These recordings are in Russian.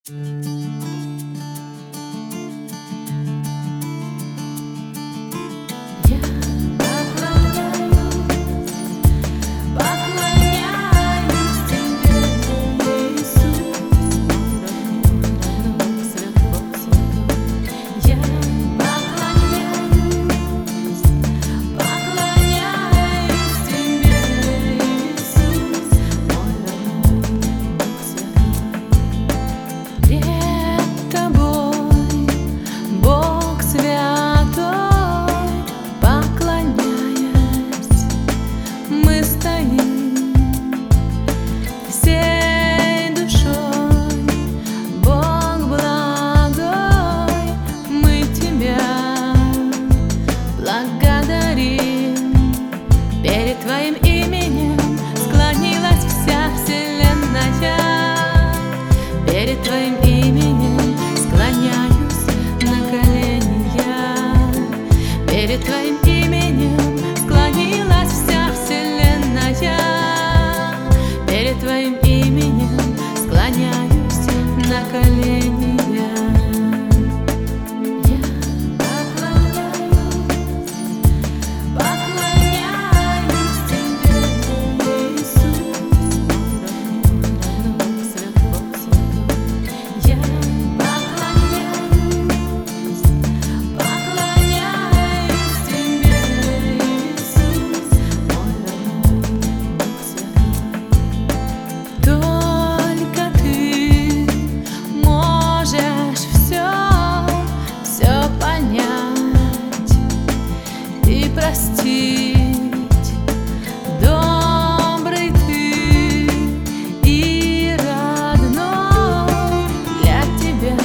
Перед Твоим именем склонилась вся вселенная. Перед Твоим именем склоняюсь на колени я. Перед Твоим именем склонилась вся вселенная. Перед Твоим именем склоняюсь на колени я. Простить, добрый ты и родной, для тебя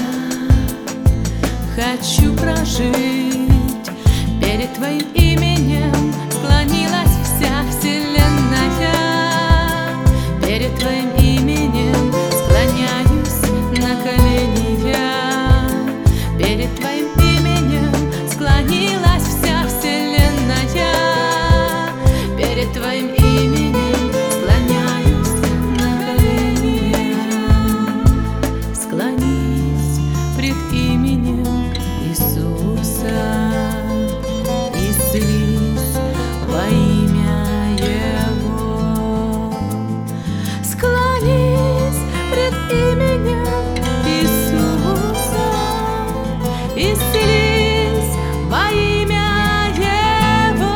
хочу прожить. Перед Твоим именем склонилась вся вселенная. Перед Твоим именем склоняюсь на колени я. Перед Твоим именем склонилась вся вселенная. Перед Твоим именем склоняюсь на колени я. Склонись пред именем Иисуса, исцелись во имя Его. Склонись пред именем Иисуса, исцелись во имя Его.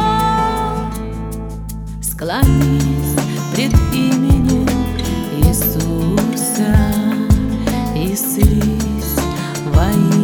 Склонись пред именем Иисуса, исцелись во имя